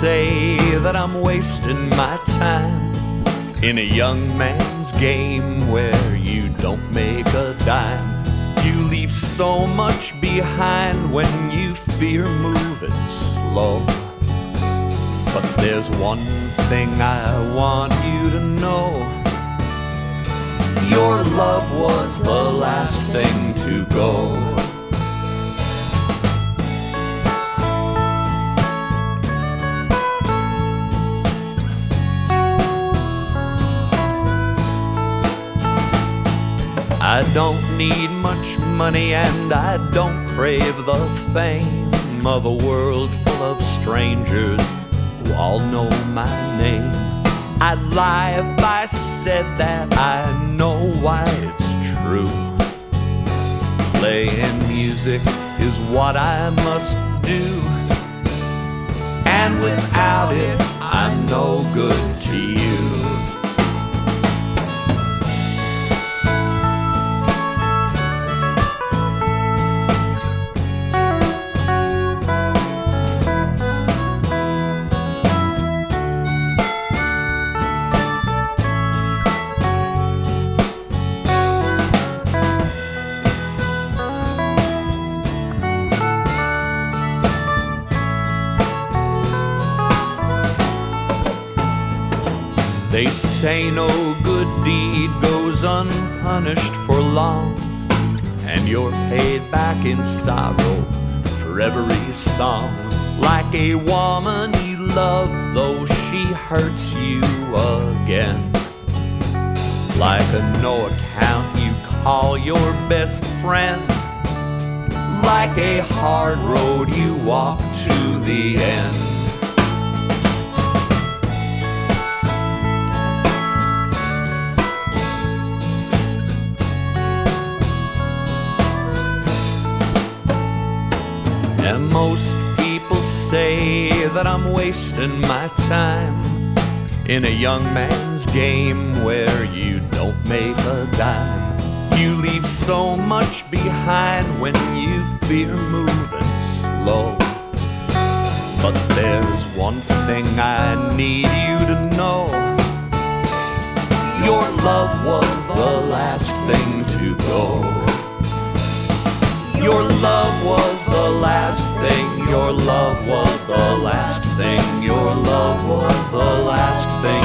say that I'm wasting my time in a young man's game where you don't make a dime. You leave so much behind when you fear moving slow. But there's one thing I want you to know. Your love was the last thing to go. I don't need much money and I don't crave the fame of a world full of strangers who all know my name. I'd lie if I said that I know why it's true. Playing music is what I must do, and without it I'm no good to you. They say no good deed goes unpunished for long, and you're paid back in sorrow for every song. Like a woman you love, though she hurts you again. Like a no account you call your best friend. Like a hard road you walk to the end. And most people say that I'm wasting my time in a young man's game where you don't make a dime. You leave so much behind when you fear moving slow. But there's one thing I need you to know. Your love was the last thing to go. Your love was the last thing, your love was the last thing, your love was the last thing.